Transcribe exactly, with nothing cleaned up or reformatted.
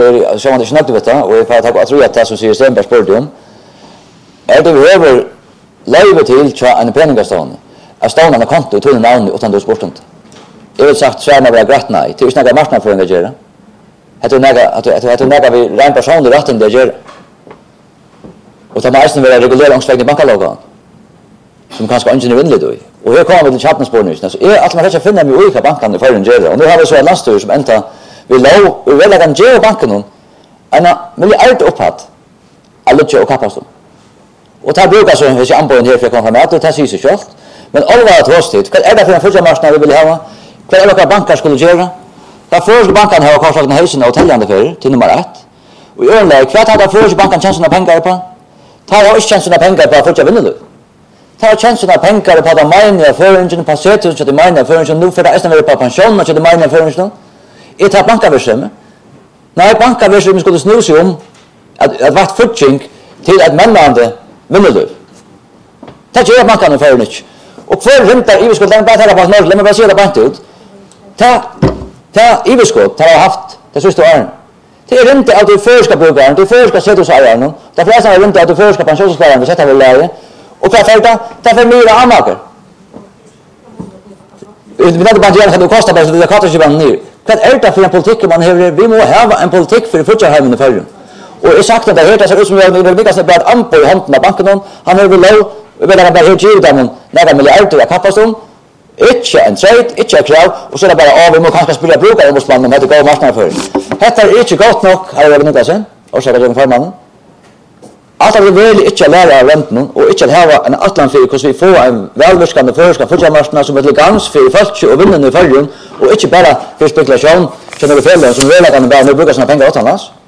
så man inte snackat vet du och för att jag tror att det som säger Stenberg spurte om är det vi över live till tja en penningastan. Att ståna på konto och tunna namn utan då sporten. Jag har sagt så är man bara grätt nej. Det är snacka marknadsföring att göra. Det är några att det är några vi ren person det rätten det gör. Och ta mest när reguleringsvägen banklagen. Som kanske inte är vinligt då. Och här kommer vi till chattens nu. Så är att man kanske finna mig olika bankerna för en göra. Och nu har vi så en landstur som ända vi låg och väl kan ge banken en miljard uppåt. Alla tjå kappas då. Och ta brukar så här anbuden här för att komma med och ta sig så själv. Men alla att hostet. Vad är det för en första marknad vi vill ha? Vad är det vad banker skulle göra? Där första banken har kostat en husen och hotellande för till nummer ett. Och i övrigt vad hade första banken chansen att pengar på? Ta jag inte chansen att pengar på för att vinna det. Ta chansen att pengar på de mina förringen på sättet så det mina förringen nu för att är på pension och det mina förringen. Är det bankaversen? Nej, bankaversen skulle snu sig om att att vart futching till att männande vinner det. Ta ju bankarna för det. Och för räntor i skulle bara ta på norr, lämna bara se det bankt ut. Ta ta i skott har haft det sista åren. Det är inte att det förska brukaren, det förska sätter så här nu. Det flesta är inte att det förska pensionssparande sätter väl läge. Och för att ta för mer amaker. Vi vet inte bara att det kostar bara så det kostar ju bara ner. Vad är det för en politik man har? Vi måste ha en politik för futjarheimen i förrjun. Och jag sagt att det heter så ut som jag vill vilka så bara att ampo i handen av banken han har väl lov vi vill bara helt ge dem några miljarder att kappa som inte en trade inte en krav och så är det bara av vi måste kanske spela brukar och måste man hade gå marknaden för. Detta är inte gott nog har jag nog sen och så är det för mannen. Allt det vill inte lära av räntan och inte ha en atlant för hur vi får en välverkande förska futjarmarknad som ett gans för folk och vinna i förrjun och inte bara för spekulation som är fel som väl kan bara nu brukar såna pengar åt annars.